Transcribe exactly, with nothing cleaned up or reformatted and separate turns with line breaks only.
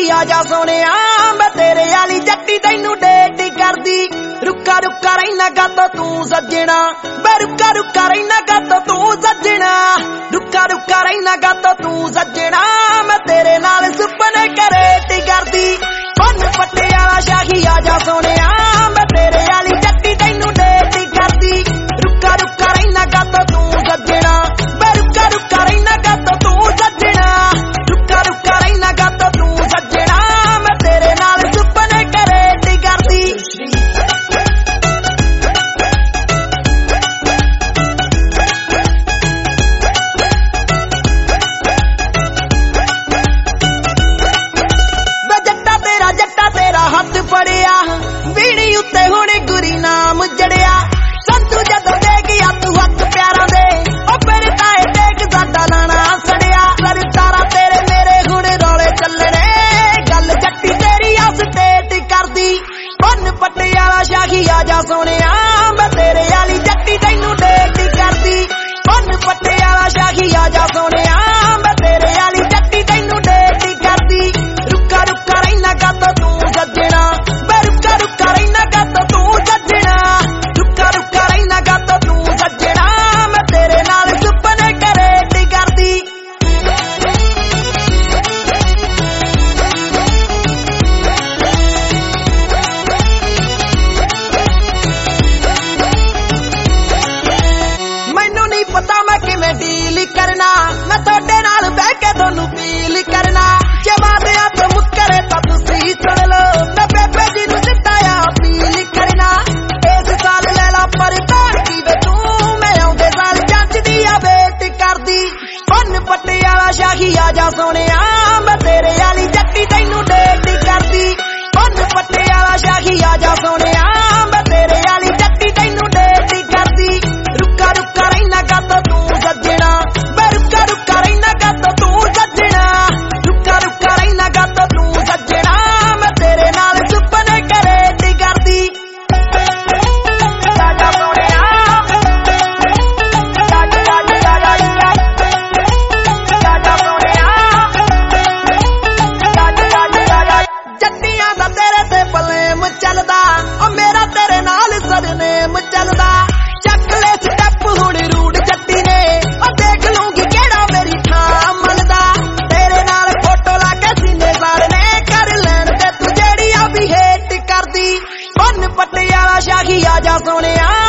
आ जा सोनिया मैं तेरे वाली जट्टी तैनू डेट करदी रुका रुका रहना गत तू सजना मैं रुका रुका रहना गत तू सजना रुका रुका रहना गत तू सजना मैं तेरे नाल सुपने करेट करदी बन पट्टे वाला शाही आ जा सोनिया मैं तेरे वाली जट्टी तैनू डेट करदी रुका रुका रहना गत तू सजना मैं रुका रुका रहना गत तू सजना रुका रुका रहना गत तू सजना मैं तेरे नाल सुपने करेट करदी हथ फड़िया बीड़ी उत्ते हुणे गुरी नाम जड़िया संतू जदों दे गया तू हथ प्यारा दे ओ मेरे ताए देख साडा लाना सड़िया सर तारा तेरे मेरे हुणे रौले चलने गल जट्टी तेरी अस टेट करदी बन पट्टे वाला शाही आ जा सोनिया मैं तेरे वाली जट्टी तैनू डेट करदी बन पट्टे वाला शाही आ जा सोनिया मैं तेरे वाली जट्टी तैनू डेट करदी रुका रुका रहना गत तू सजना मैं रुका रुका रहना गत तू सजना रुका रुका रहना गत तू सजना मैं तेरे नाल सुपने करेट करदी मैनू नहीं पता मैं किवें डील करना मैं तोड़े नाल बह के थोनू फील करना जे वादियां तो मुकरे तां तुसीं सुन लो मैं बेबे जी नू जिताया अपील करना इस साल ले ला पर तार की वे तू मैं आउंदे साल जंज दी आ वेट करदी बन पट्टे वाला शाही आ जा सोनिया मैं तेरे वाली जट्टी तैनू डेट करदी बन पट्टे वाला शाही आ जा सोनिया मैं तेरे वाली जट्टी तैनू डेट करदी रुका रुका रहना गत तू सजना मैं रुका रुका रहना गत तू सजना रुका रुका रहना गत तू सजना मैं तेरे नाल सुपने करेट करदी साडा सोनिया साडा साडा साडा साडा सोनिया साडा साडा साडा जट्टियां दा तेरे ते पलेम चलदा ओ मेरा तेरे नाल सरनेम चलदा चक ले स्टैप हुण रूड जट्टी ने ओ देख लूंगी केड़ा मेरी थां मलदा तेरे नाल फोटो ला के सीने साड़ने कर लैण ते तू जेड़ी आ भी हेट करदी बन पट्टे वाला शाही आ जा सोनिया